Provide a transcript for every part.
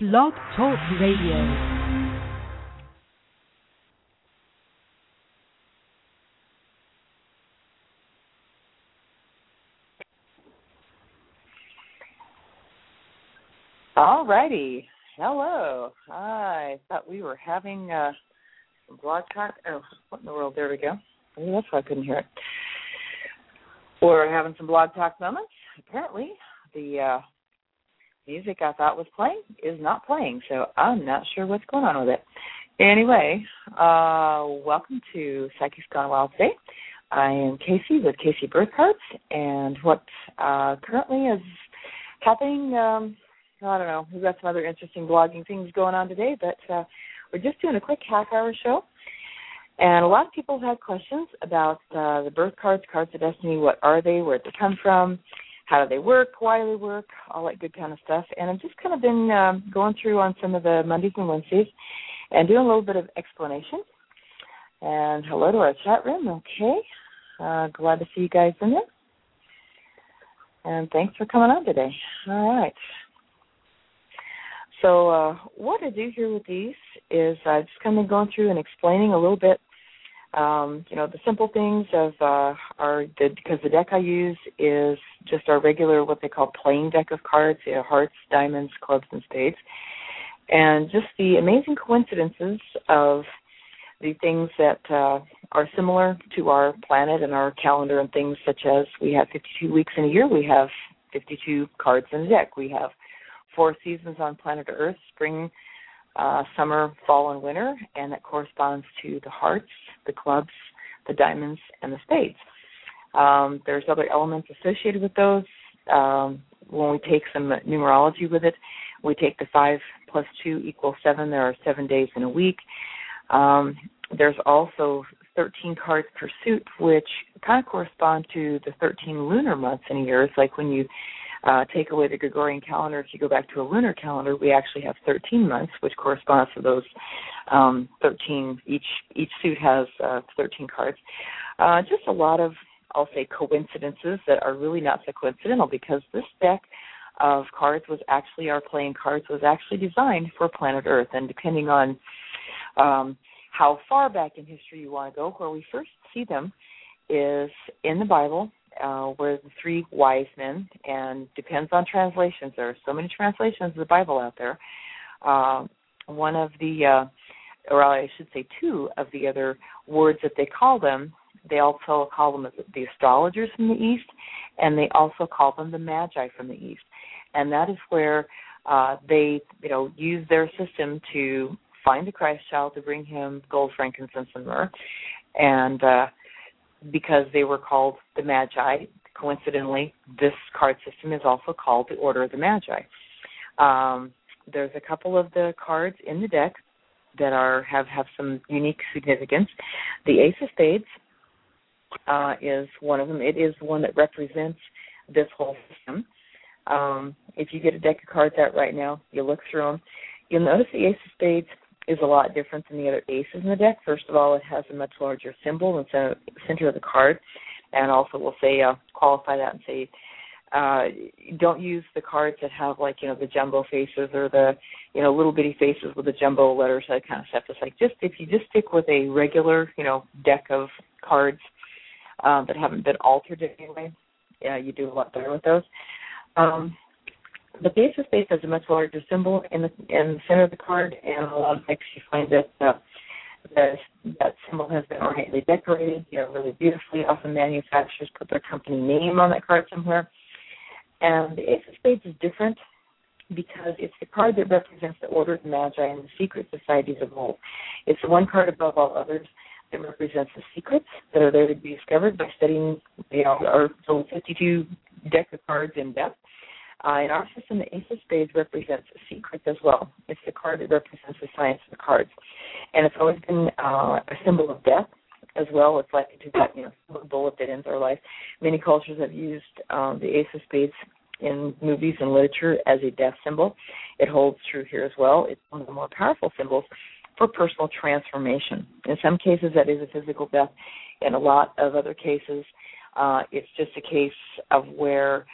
Blog Talk Radio. All righty. Hello. I thought we were having some blog talk. Oh, what in the world? There we go. Maybe that's why I couldn't hear it. We're having some blog talk moments. Apparently, the music I thought was playing is not playing, so I'm not sure what's going on with it. Anyway, welcome to Psychics Gone Wild today. I am Casey with Casey Birth Cards, and what currently is happening, I don't know, we've got some other interesting blogging things going on today, but we're just doing a quick half-hour show. And a lot of people have had questions about the birth cards, cards of destiny. What are they? Where did they come from? How do they work? Why do they work? All that good kind of stuff. And I've just kind of been going through on some of the Mondays and Wednesdays and doing a little bit of explanation. And hello to our chat room. Okay. Glad to see you guys in there. And thanks for coming on today. All right. So what I do here with these is I've just kind of going through and explaining a little bit, the simple things of because the deck I use is just our regular, what they call plain deck of cards, hearts, diamonds, clubs, and spades, and just the amazing coincidences of the things that are similar to our planet and our calendar and things such as we have 52 weeks in a year, we have 52 cards in the deck, we have 4 seasons on planet Earth, spring, summer, fall, and winter, and that corresponds to the hearts, the clubs, the diamonds, and the spades. There's other elements associated with those. When we take some numerology with it, we take the 5 plus 2 equals 7. There are 7 days in a week. There's also 13 cards per suit, which kind of correspond to the 13 lunar months in a year. It's like when you take away the Gregorian calendar, if you go back to a lunar calendar, we actually have 13 months, which corresponds to those 13. Each suit has 13 cards. Just a lot of, I'll say, coincidences that are really not so coincidental, because this deck of cards was actually, our playing cards, was actually designed for planet Earth. And depending on how far back in history you want to go, where we first see them is in the Bible, where the 3 wise men, and depends on translations. There are so many translations of the Bible out there. One of the, or I should say 2 of the other words that they call them, they also call them the astrologers from the East, and they also call them the Magi from the East. And that is where they, use their system to find the Christ child, to bring him gold, frankincense, and myrrh. And because they were called the Magi, coincidentally, this card system is also called the Order of the Magi. There's a couple of the cards in the deck that have some unique significance. The Ace of Spades is one of them. It is the one that represents this whole system. If you get a deck of cards out right now, you look through them, you'll notice the Ace of Spades is a lot different than the other aces in the deck. First of all, it has a much larger symbol in the center of the card, and also we'll say, qualify that and say, don't use the cards that have the jumbo faces or the, little bitty faces with the jumbo letters, that kind of stuff. It's like, if you just stick with a regular, deck of cards that haven't been altered in any way, you do a lot better with those. But the Ace of Spades has a much larger symbol in the center of the card, and a lot of decks you find that that symbol has been ornately decorated, really beautifully. Often manufacturers put their company name on that card somewhere. And the Ace of Spades is different because it's the card that represents the Order of the Magi and the secret societies of old. It's the one card above all others that represents the secrets that are there to be discovered by studying, our 52 deck of cards in depth. In our system, the Ace of Spades represents secrets as well. It's the card that represents the science of the cards. And it's always been a symbol of death as well. It's like a bullet that ends our life. Many cultures have used the Ace of Spades in movies and literature as a death symbol. It holds true here as well. It's one of the more powerful symbols for personal transformation. In some cases, that is a physical death. In a lot of other cases, it's just a case of where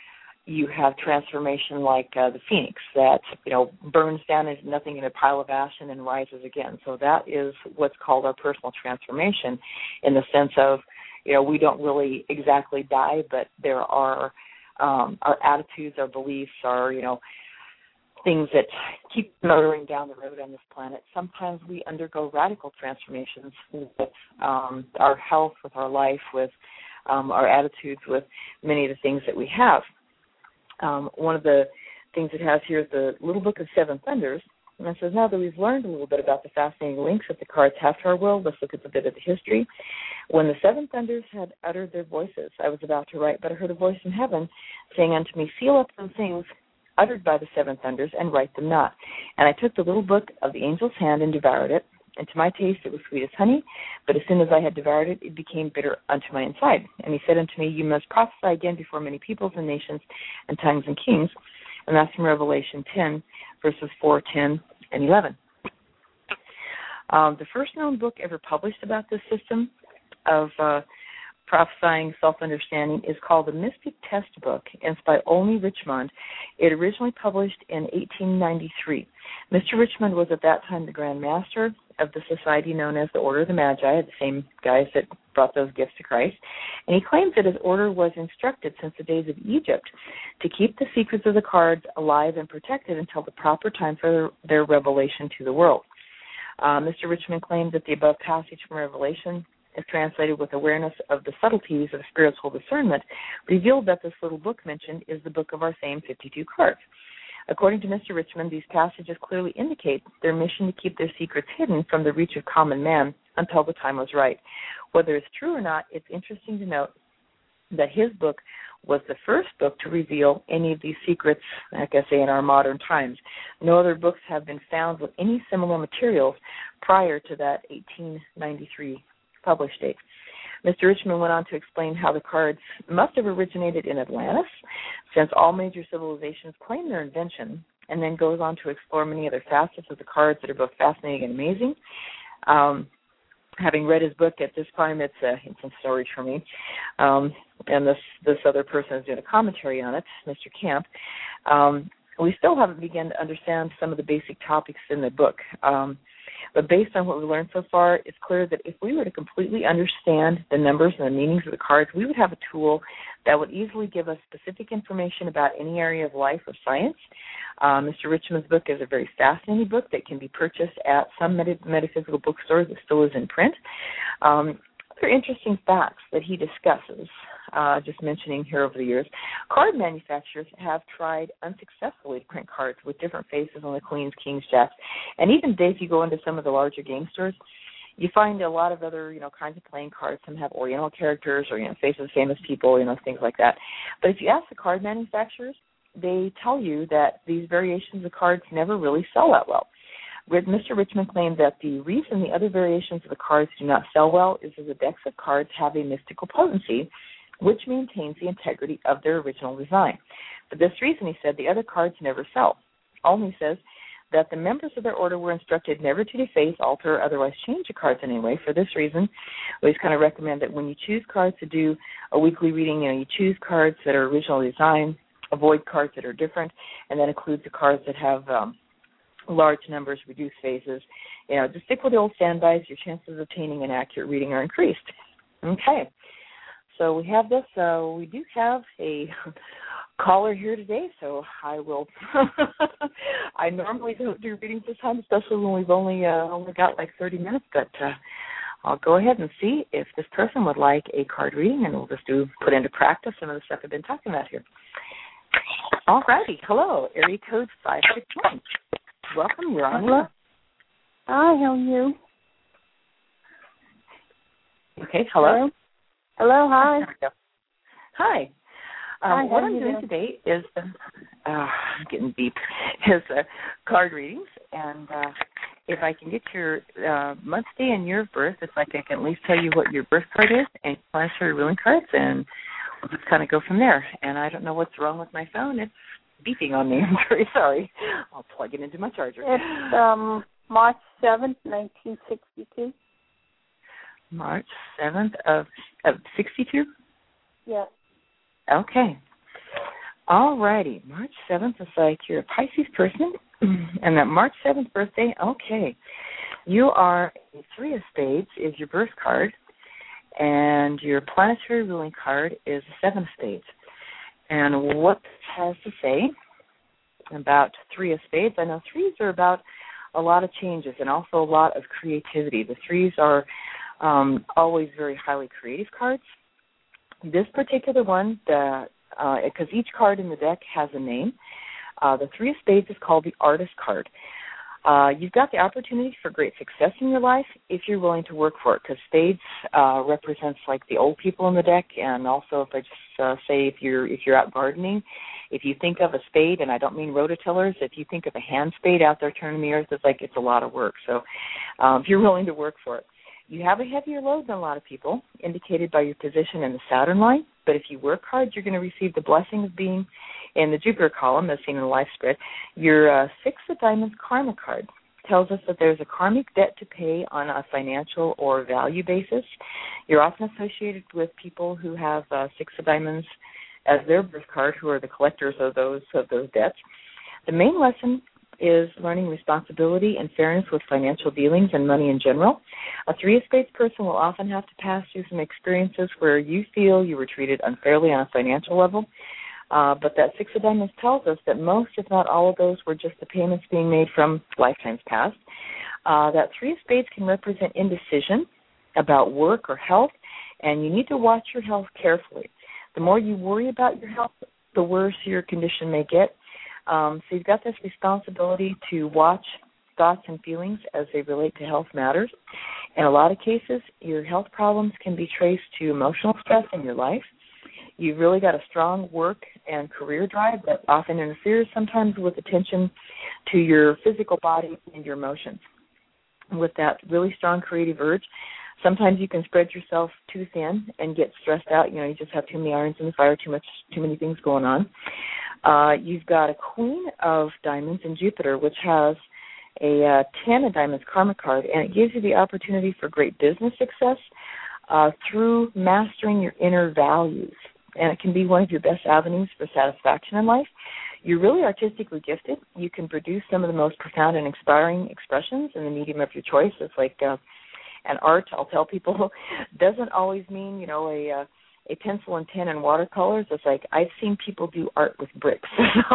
you have transformation like the phoenix that, burns down into nothing in a pile of ash and then rises again. So that is what's called our personal transformation, in the sense of, we don't really exactly die, but there are our attitudes, our beliefs, our, things that keep motoring down the road on this planet. Sometimes we undergo radical transformations with our health, with our life, with our attitudes, with many of the things that we have. One of the things it has here is the Little Book of Seven Thunders. And it says, now that we've learned a little bit about the fascinating links that the cards have to our world, let's look at a bit of the history. When the seven thunders had uttered their voices, I was about to write, but I heard a voice from heaven saying unto me, seal up those things uttered by the seven thunders and write them not. And I took the little book of the angel's hand and devoured it. And to my taste it was sweet as honey, but as soon as I had devoured it, it became bitter unto my inside. And he said unto me, you must prophesy again before many peoples and nations and tongues and kings. And that's from Revelation 10, verses 4, 10, and 11. The first known book ever published about this system of prophesying self-understanding is called the Mystic Test Book, and it's by Olney Richmond. It originally published in 1893. Mr. Richmond was at that time the Grand Master of the society known as the Order of the Magi, the same guys that brought those gifts to Christ, and he claims that his order was instructed since the days of Egypt to keep the secrets of the cards alive and protected until the proper time for their revelation to the world. Mr. Richmond claimed that the above passage from Revelation is translated with awareness of the subtleties of spiritual discernment, revealed that this little book mentioned is the book of our same 52 cards. According to Mr. Richmond, these passages clearly indicate their mission to keep their secrets hidden from the reach of common man until the time was right. Whether it's true or not, it's interesting to note that his book was the first book to reveal any of these secrets, like I say, in our modern times. No other books have been found with any similar materials prior to that 1893 publish date. Mr. Richmond went on to explain how the cards must have originated in Atlantis, since all major civilizations claim their invention, and then goes on to explore many other facets of the cards that are both fascinating and amazing. Having read his book at this time, it's some storage for me, and this other person is doing a commentary on it, Mr. Camp. We still haven't begun to understand some of the basic topics in the book. But based on what we learned so far, it's clear that if we were to completely understand the numbers and the meanings of the cards, we would have a tool that would easily give us specific information about any area of life or science. Mr. Richmond's book is a very fascinating book that can be purchased at some metaphysical bookstores that still is in print. Other interesting facts that he discusses, just mentioning here over the years, card manufacturers have tried unsuccessfully to print cards with different faces on the queens, kings, jacks, and even today if you go into some of the larger game stores, you find a lot of other, kinds of playing cards. Some have oriental characters or, faces of famous people, things like that. But if you ask the card manufacturers, they tell you that these variations of cards never really sell that well. Mr. Richmond claimed that the reason the other variations of the cards do not sell well is that the decks of cards have a mystical potency, which maintains the integrity of their original design. For this reason, he said, the other cards never sell. Olney says that the members of their order were instructed never to deface, alter, or otherwise change the cards in any way. For this reason, we just kind of recommend that when you choose cards to do a weekly reading, you choose cards that are original design, avoid cards that are different, and that includes the cards that have large numbers, reduced phases. Just stick with the old standbys. Your chances of obtaining an accurate reading are increased. Okay. So we have this. We do have a caller here today, so I will. I normally don't do readings this time, especially when we've only got like 30 minutes, but I'll go ahead and see if this person would like a card reading, and we'll just put into practice some of the stuff I've been talking about here. All righty. Hello, area code 561. Welcome, you're on. Hello. Hi, how are you? Okay, hello. Hello, hi. Hi. Hi, what I'm doing today is, I'm getting beep, is card readings, and if I can get your month, day, and year of birth, it's like I can at least tell you what your birth card is and plans for your ruling cards, and we'll just kind of go from there. And I don't know what's wrong with my phone. It's beeping on me. I'm very sorry. I'll plug it into my charger. It's March 7th, 1962. March 7th of 62? Yeah. Okay. All righty. March 7th is like you're a Pisces person, and that March 7th birthday, okay. You are a 3 of spades is your birth card, and your planetary ruling card is a 7 of spades. And what this has to say about 3 of spades, I know 3s are about a lot of changes and also a lot of creativity. The 3s are always very highly creative cards. This particular one, because each card in the deck has a name, the 3 of spades is called the artist card. You've got the opportunity for great success in your life if you're willing to work for it, because spades represents like the old people in the deck, and also if I just say if you're out gardening, if you think of a spade, and I don't mean rototillers, if you think of a hand spade out there turning the earth, it's a lot of work. So if you're willing to work for it. You have a heavier load than a lot of people, indicated by your position in the Saturn line, but if you work hard, you're going to receive the blessing of being in the Jupiter column, as seen in the life spread. Your 6 of diamonds karma card tells us that there's a karmic debt to pay on a financial or value basis. You're often associated with people who have 6 of diamonds as their birth card, who are the collectors of those debts. The main lesson is learning responsibility and fairness with financial dealings and money in general. A 3 of spades person will often have to pass through some experiences where you feel you were treated unfairly on a financial level. But that 6 of diamonds tells us that most, if not all of those, were just the payments being made from lifetimes past. That 3 of spades can represent indecision about work or health, and you need to watch your health carefully. The more you worry about your health, the worse your condition may get. So you've got this responsibility to watch thoughts and feelings as they relate to health matters. In a lot of cases, your health problems can be traced to emotional stress in your life. You've really got a strong work and career drive that often interferes sometimes with attention to your physical body and your emotions. With that really strong creative urge, sometimes you can spread yourself too thin and get stressed out. You just have too many irons in the fire, too many things going on. You've got a Queen of Diamonds in Jupiter, which has a 10 of Diamonds karma card, and it gives you the opportunity for great business success through mastering your inner values. And it can be one of your best avenues for satisfaction in life. You're really artistically gifted. You can produce some of the most profound and inspiring expressions in the medium of your choice. It's like and art, I'll tell people, doesn't always mean, a pencil and pen and watercolors. It's like I've seen people do art with bricks.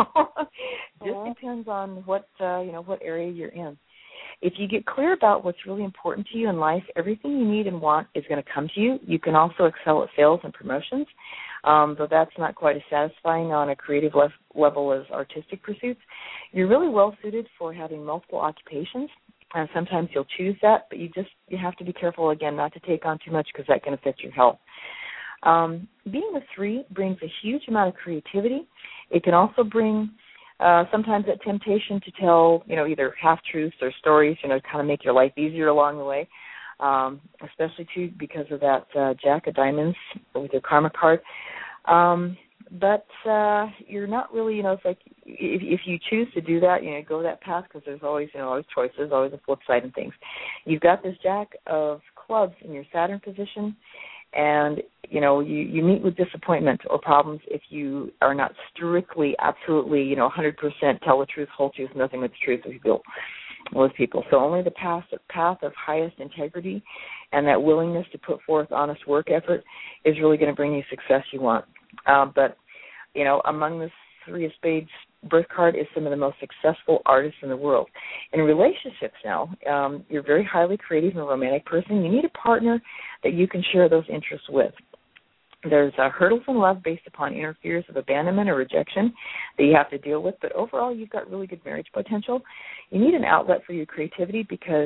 Just depends on what area you're in. If you get clear about what's really important to you in life, everything you need and want is going to come to you. You can also excel at sales and promotions, though that's not quite as satisfying on a creative level as artistic pursuits. You're really well suited for having multiple occupations. And sometimes you'll choose that, but you have to be careful, again, not to take on too much because that can affect your health. Being a 3 brings a huge amount of creativity. It can also bring sometimes that temptation to tell, either half-truths or stories, to kind of make your life easier along the way, especially, too, because of that Jack of Diamonds with your karma card. But you're not really, it's like if you choose to do that, go that path, because there's always, always choices, always a flip side and things. You've got this Jack of Clubs in your Saturn position, and, you meet with disappointment or problems if you are not strictly, absolutely, 100% tell the truth, whole truth, nothing but the truth with people. So only the path of highest integrity and that willingness to put forth honest work effort is really going to bring you success you want. But among the 3 of spades birth card is some of the most successful artists in the world. In relationships now, you're a very highly creative and romantic person. You need a partner that you can share those interests with. There's hurdles in love based upon inner fears of abandonment or rejection that you have to deal with, but overall you've got really good marriage potential. You need an outlet for your creativity because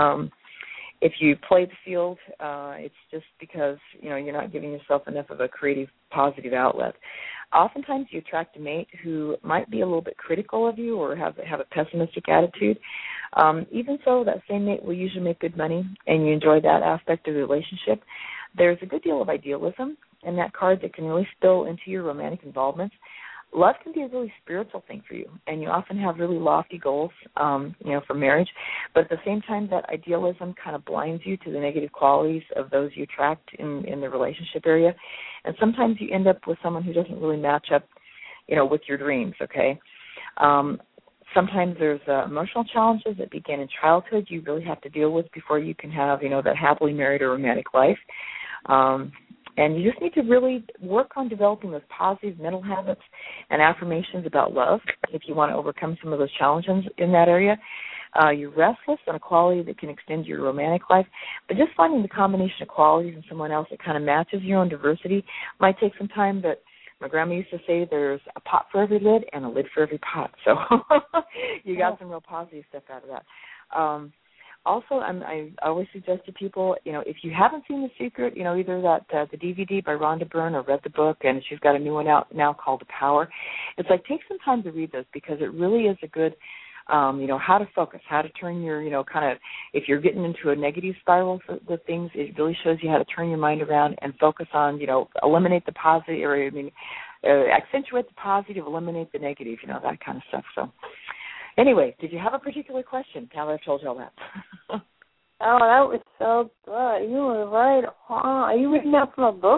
if you play the field, it's just because, you're not giving yourself enough of a creative, positive outlet. Oftentimes you attract a mate who might be a little bit critical of you or have a pessimistic attitude. Even so, that same mate will usually make good money, and you enjoy that aspect of the relationship. There's a good deal of idealism in that card that can really spill into your romantic involvements. Love can be a really spiritual thing for you, and you often have really lofty goals, for marriage. But at the same time, that idealism kind of blinds you to the negative qualities of those you attract in the relationship area. And sometimes you end up with someone who doesn't really match up with your dreams, okay? Sometimes there's emotional challenges that begin in childhood you really have to deal with before you can have, that happily married or romantic life. And you just need to really work on developing those positive mental habits and affirmations about love if you want to overcome some of those challenges in that area. You're restless and a quality that can extend your romantic life. But just finding the combination of qualities in someone else that kind of matches your own diversity might take some time, but my grandma used to say there's a pot for every lid and a lid for every pot. So you got some real positive stuff out of that. Also, I always suggest to people, if you haven't seen The Secret, either that the DVD by Rhonda Byrne or read the book, and she's got a new one out now called The Power. It's like take some time to read those because it really is a good, how to focus, how to turn your, if you're getting into a negative spiral with things, it really shows you how to turn your mind around and focus on, eliminate the positive, accentuate the positive, eliminate the negative, that kind of stuff. So. Anyway, did you have a particular question now that I've told you all that? Oh, that was so good. You were right on. Are you reading that from a book?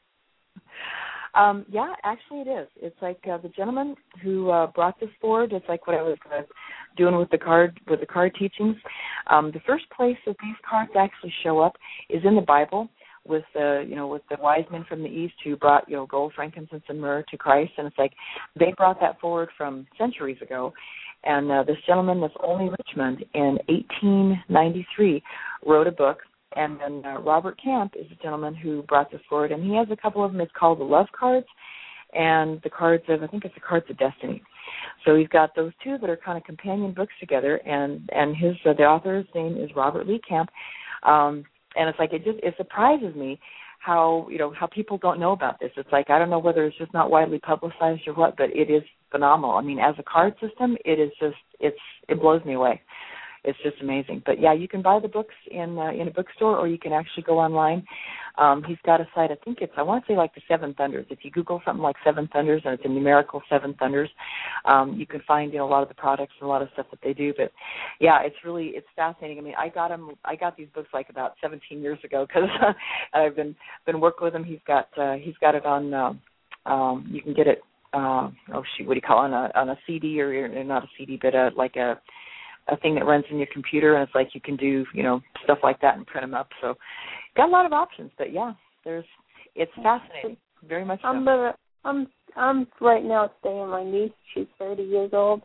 Yeah, actually it is. It's like the gentleman who brought this forward. It's like what I was doing with the card teachings. The first place that these cards actually show up is in the Bible with with the wise men from the East who brought gold, frankincense, and myrrh to Christ, and it's like they brought that forward from centuries ago. And this gentleman, this Olney Richmond, in 1893, wrote a book. And then Robert Camp is a gentleman who brought this forward. And he has a couple of them. It's called the Love Cards and the Cards of, I think it's the Cards of Destiny. So he's got those two that are kind of companion books together. And his the author's name is Robert Lee Camp. And it's like it surprises me how people don't know about this. It's like I don't know whether it's just not widely publicized or what, but it is phenomenal. I mean, as a card system, it is just it blows me away. It's just amazing. But yeah, you can buy the books in a bookstore, or you can actually go online. He's got a site. I want to say like the Seven Thunders. If you Google something like Seven Thunders and it's a numerical Seven Thunders, you can find a lot of the products and a lot of stuff that they do. But yeah, it's fascinating. I mean, I got these books like about 17 years ago because I've been working with him. He's got it on. You can get it. What do you call it, on a CD or not a CD, but like a thing that runs in your computer, and it's like you can do, stuff like that and print them up. So got a lot of options, but yeah, it's fascinating, very much so. I'm right now staying with my niece. She's 30 years old,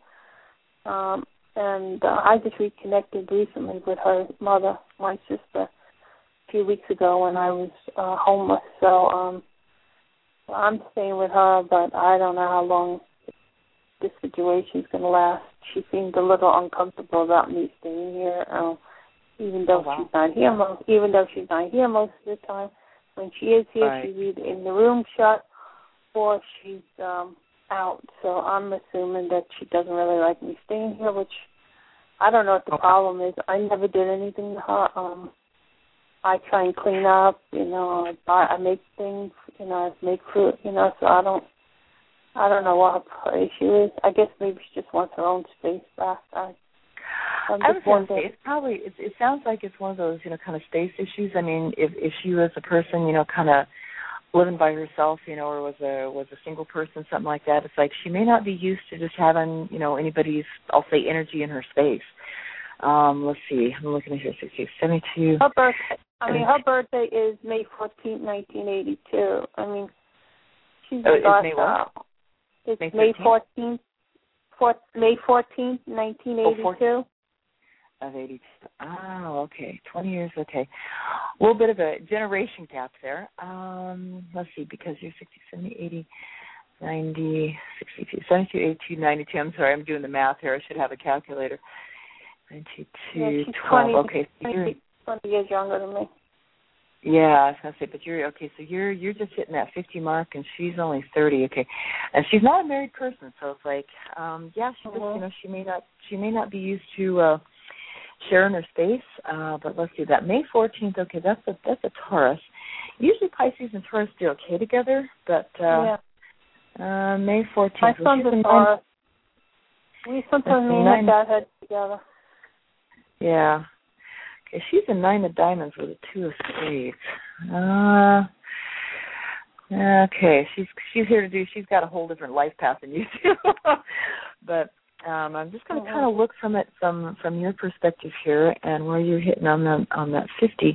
and I just reconnected recently with her mother, my sister, a few weeks ago when I was homeless. So I'm staying with her, but I don't know how long this situation's going to last. She seemed a little uncomfortable about me staying here, even though she's not here most of the time. When she is here, right. She's either in the room shut or she's out. So I'm assuming that she doesn't really like me staying here, which I don't know what the problem is. I never did anything to her. I try and clean up, I make things, I make fruit, so I don't know what her issue is. I guess maybe she just wants her own space back. I would say it's probably, it sounds like it's one of those, kind of space issues. I mean, if she was a person, kind of living by herself, or was a single person, something like that, it's like she may not be used to just having, anybody's, I'll say, energy in her space. Let's see. I'm looking at her, 72. Her birthday is May 14th, 1982. I mean, she's May what? It's May 14th. May 14th, 1982. Of 82. Oh, okay. 20 years, okay. A little bit of a generation gap there. Let's see, because you're 60, 70, 80, 90, 62, 72, 82, 92. I'm sorry, I'm doing the math here. I should have a calculator. 92, yeah, 12. 20, okay. So 20 years younger than me. Yeah, I was gonna say, but you're just hitting that 50 mark, and she's only 30. Okay, and she's not a married person, so it's like, she just, she may not be used to sharing her space. But let's see, that May 14th. Okay, that's a Taurus. Usually Pisces and Taurus do okay together, but May 14th. My son's a Taurus. We sometimes me and my dad head together. Yeah. Okay, she's a 9 of diamonds with a 2 of spades. Okay, she's here to do. She's got a whole different life path than you do. But I'm just going to kind of look from it from your perspective here, and where you're hitting on that 50.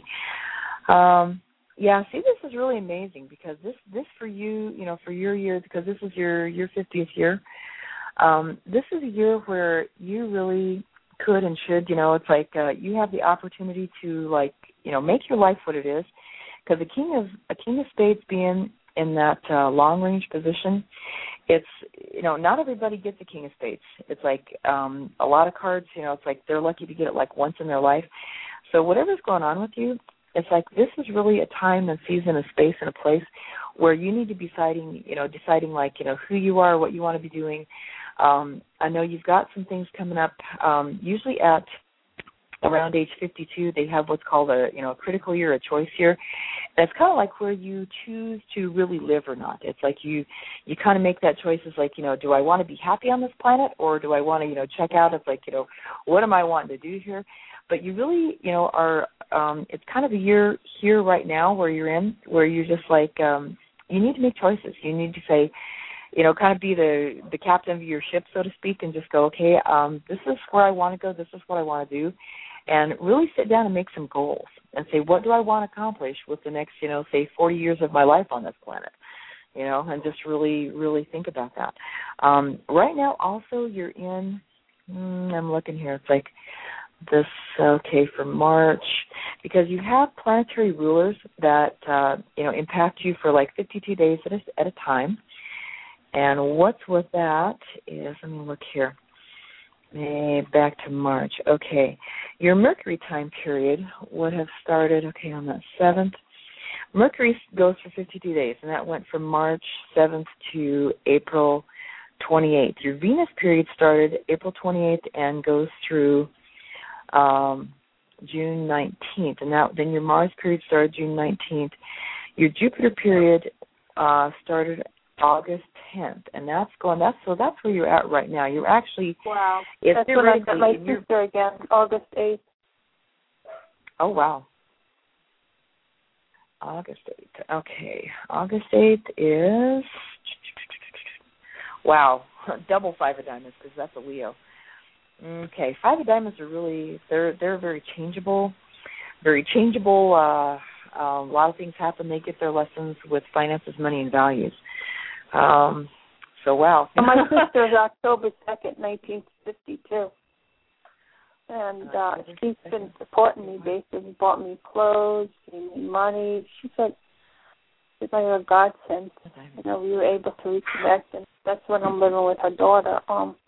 Yeah, see, this is really amazing, because this for you, for your year, because this is your 50th year. This is a year where you really could and should, it's like you have the opportunity to, like, make your life what it is, because a king of spades being in that long range position, it's, not everybody gets a king of spades. It's like a lot of cards, it's like they're lucky to get it like once in their life. So whatever's going on with you, it's like this is really a time and season, a space, and a place where you need to be deciding like, who you are, what you want to be doing. I know you've got some things coming up. Usually at around age 52, they have what's called a critical year, a choice year. That's kind of like where you choose to really live or not. It's like you kind of make that choice. It's like, do I want to be happy on this planet, or do I want to, check out? It's like, what am I wanting to do here? But you really, are, it's kind of a year here right now where you're just like, you need to make choices. You need to say, kind of be the captain of your ship, so to speak, and just go, okay, this is where I want to go. This is what I want to do. And really sit down and make some goals and say, what do I want to accomplish with the next, say 40 years of my life on this planet, and just really, really think about that. Right now, also, you're in, I'm looking here, it's like this, okay, for March, because you have planetary rulers that, impact you for like 52 days at a time. And what's with that is, let me look here. Back to March. Okay. Your Mercury time period would have started, on that 7th. Mercury goes for 52 days, and that went from March 7th to April 28th. Your Venus period started April 28th and goes through June 19th. And then your Mars period started June 19th. Your Jupiter period started August 10th, and that's where you're at right now. You're actually, wow. That's when I got my sister again, August 8th. Oh wow, August 8th. Okay, August 8th is wow, double 5 of diamonds, because that's a Leo. Okay, 5 of diamonds are really they're very changeable, a lot of things happen. They get their lessons with finances, money, and values. So wow. My sister is October 2nd, 1952. And she's been supporting me, basically bought me clothes, gave me money. She said it's like a godsend. We were able to reconnect, and that's when I'm living with her daughter.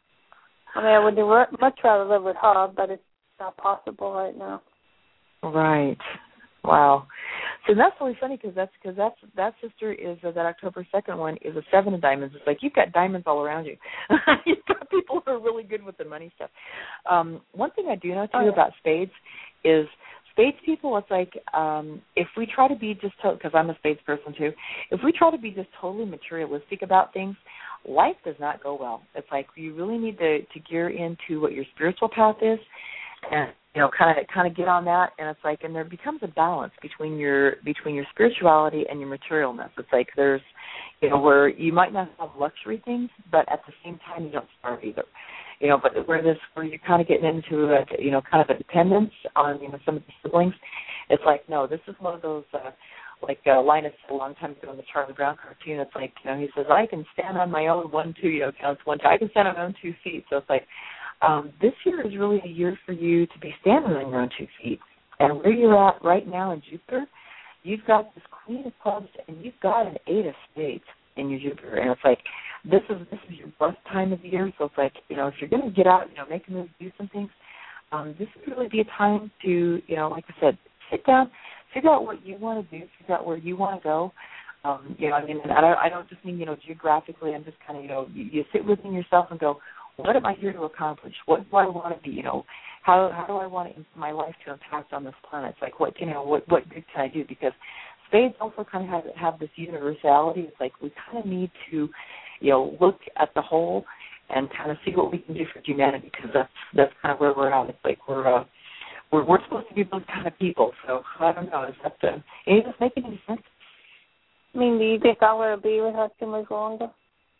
I would much rather live with her, but it's not possible right now. Right. Wow. So that's really funny, because that sister is that October 2nd one is a 7 of diamonds. It's like you've got diamonds all around you. You've got people who are really good with the money stuff. One thing I do know too about spades is spades people. It's like if we try to be just because I'm a spades person too. If we try to be just totally materialistic about things, life does not go well. It's like you really need to gear into what your spiritual path is, and kind of get on that, and it's like, and there becomes a balance between your spirituality and your materialness. It's like there's, where you might not have luxury things, but at the same time you don't starve either. But where you're kind of getting into kind of a dependence on some of the siblings. It's like, no, this is one of those like Linus said a long time ago in the Charlie Brown cartoon. It's like, he says, I can stand on my own 1, 2, counts 1, 2. I can stand on my own 2 feet. So it's like, this year is really a year for you to be standing on your own 2 feet. And where you're at right now in Jupiter, you've got this Queen of Clubs, and you've got an 8 of Spades in your Jupiter. And it's like, this is your best time of the year. So it's like, if you're going to get out, make a move, do some things, this would really be a time to, like I said, sit down, figure out what you want to do, figure out where you want to go. And I don't just mean, geographically. I'm just kind of, you sit within yourself and go, what am I here to accomplish? What do I want to be? How do I want my life to impact on this planet? It's like, what good can I do? Because spades also kind of have this universality. It's like we kind of need to, look at the whole and kind of see what we can do for humanity, because that's kind of where we're at. It's like we're supposed to be those kind of people. So I don't know. Is that any of this making any sense? I mean, do you think I'll ever be with her too much longer?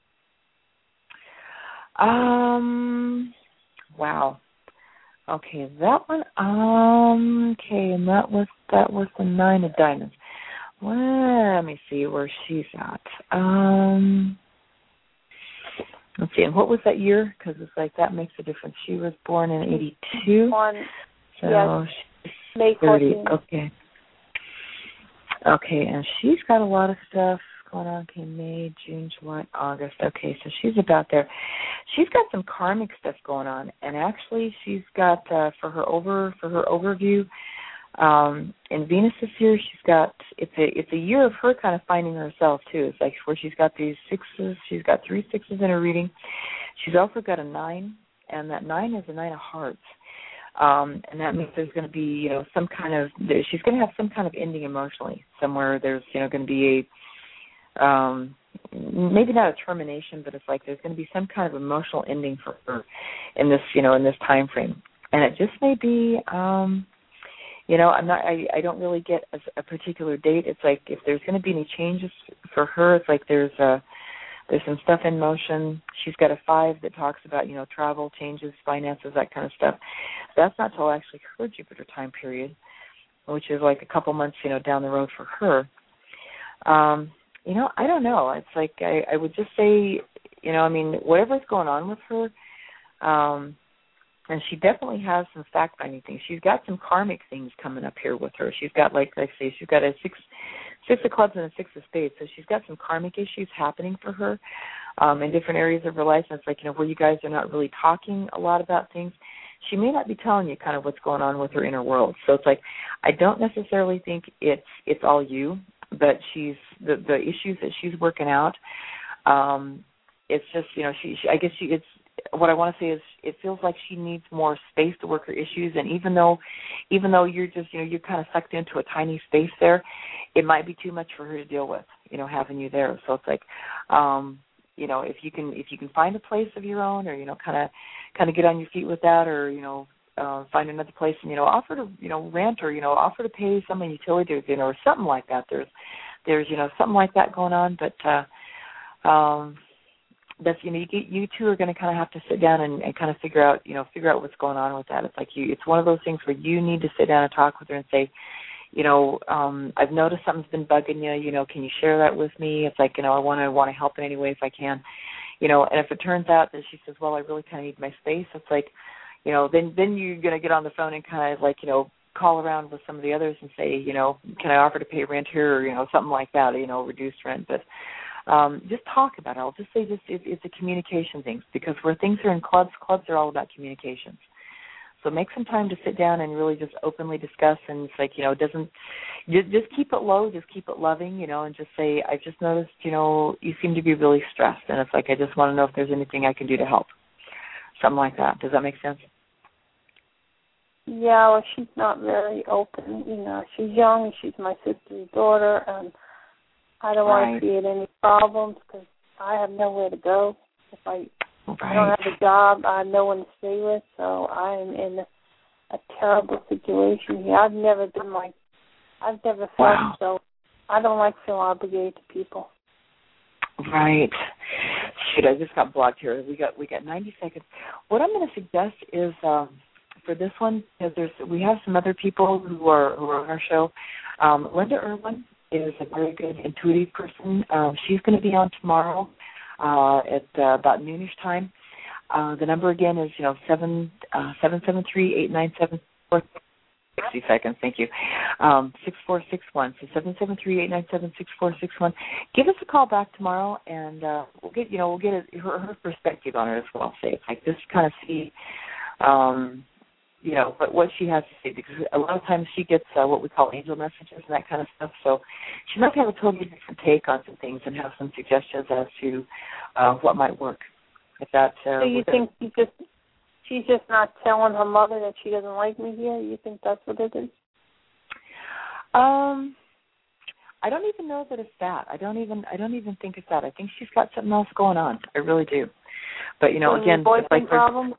Wow. Okay, that one. Okay, and that was the 9 of diamonds. Well, let me see where she's at. Let's see. And what was that year? Because it's like that makes a difference. She was born in 82. So yes, she's May 30. 14. Okay. Okay, and she's got a lot of stuff going on. Okay, May, June, July, August. Okay, so she's about there. She's got some karmic stuff going on, and actually, she's got for her overview. In Venus this year, she's got it's a year of her kind of finding herself too. It's like where she's got these sixes. She's got 3 6s in her reading. She's also got a 9, and that 9 is a 9 of hearts. And that means there's going to be, some kind of, she's going to have some kind of ending emotionally somewhere. There's, going to be maybe not a termination, but it's like there's going to be some kind of emotional ending for her in this, in this time frame. And it just may be, I don't really get a particular date. It's like if there's going to be any changes for her, it's like there's some stuff in motion. She's got a 5 that talks about, travel, changes, finances, that kind of stuff. That's not till actually her Jupiter time period, which is like a couple months, down the road for her. I don't know. It's like I would just say, whatever's going on with her, and she definitely has some fact-finding things. She's got some karmic things coming up here with her. She's got, like I say, she's got a 6 of clubs and a 6 of spades. So she's got some karmic issues happening for her in different areas of her life. And it's like, where you guys are not really talking a lot about things. She may not be telling you kind of what's going on with her inner world. So it's like, I don't necessarily think it's all you, but she's the issues that she's working out. It's just, it's what I want to say is it feels like she needs more space to work her issues, and even though you're just, you're kind of sucked into a tiny space there, it might be too much for her to deal with, having you there. So it's like, if you can find a place of your own, or, kind of get on your feet with that, or, find another place and, offer to, rent, or, offer to pay someone utilities, or something like that. There's something like that going on, but, that's, you two are going to kind of have to sit down and kind of figure out what's going on with that. It's like it's one of those things where you need to sit down and talk with her and say, I've noticed something's been bugging you. Can you share that with me? It's like, I want to help in any way if I can, and if it turns out that she says, well, I really kind of need my space, it's like, then you're going to get on the phone and kind of like, call around with some of the others and say, can I offer to pay rent here, or, something like that, reduced rent. But just talk about it. I'll just say it's a communication thing, because where things are in clubs are all about communications. So make some time to sit down and really just openly discuss, and it's like, just keep it low, just keep it loving, and just say, I've just noticed, you seem to be really stressed, and it's like, I just want to know if there's anything I can do to help. Something like that. Does that make sense? Yeah, well, she's not very open. She's young, and she's my sister's daughter, and I don't want to create any problems because I have nowhere to go. If I don't have a job, I have no one to stay with, so I am in a terrible situation here. I've never felt so. I don't like feeling obligated to people. Right. Shoot, I just got blocked here. We got 90 seconds. What I'm going to suggest is for this one, because we have some other people who are on our show. Linda Irwin is a very good intuitive person. She's going to be on tomorrow at about noonish time. The number again is 773-897-60 seconds. Thank you. 6461. So 773-897-6461. Give us a call back tomorrow, and we'll get her perspective on it as well. Say it's like just kind of see. But what she has to say, because a lot of times she gets what we call angel messages and that kind of stuff. So she might have a totally different take on some things and have some suggestions as to what might work. If that. So you think she's just not telling her mother that she doesn't like me here? You think that's what it is? I don't even know that it's that. I don't even think it's that. I think she's got something else going on. I really do. But again, boyfriend problem.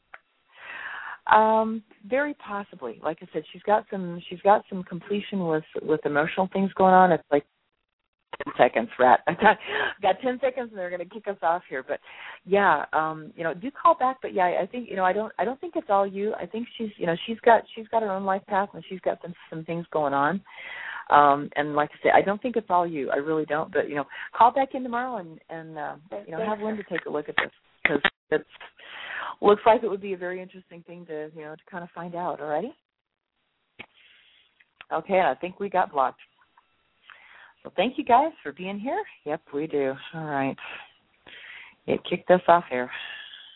Very possibly. Like I said, she's got some completion with emotional things going on. It's like 10 seconds, Rat. I've got 10 seconds, and they're going to kick us off here. But yeah, do call back. But yeah, I think I don't think it's all you. I think she's got her own life path, and she's got some things going on. And like I say, I don't think it's all you. I really don't. But call back in tomorrow and have Linda take a look at this, because it looks like it would be a very interesting thing to kind of find out. Alrighty. Okay, I think we got blocked. So thank you guys for being here. Yep, we do. All right. It kicked us off here.